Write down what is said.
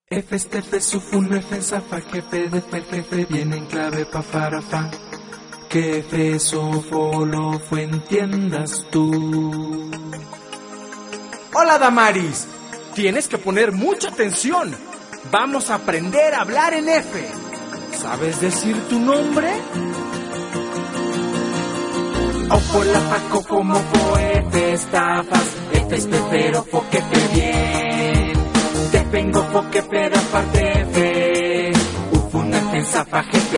F este F sufun F zafa jefe de fer jefe viene en clave pa farafa. Que F sofo lo fue entiendas tú. Hola Damaris, tienes que poner mucha atención. Vamos a aprender a hablar en F. ¿Sabes decir tu nombre? Ojo la paco como fo F estafas. F es pero fo que fe bien. Te vengo fo que pero aparte F. Ufuna F zafa jefe.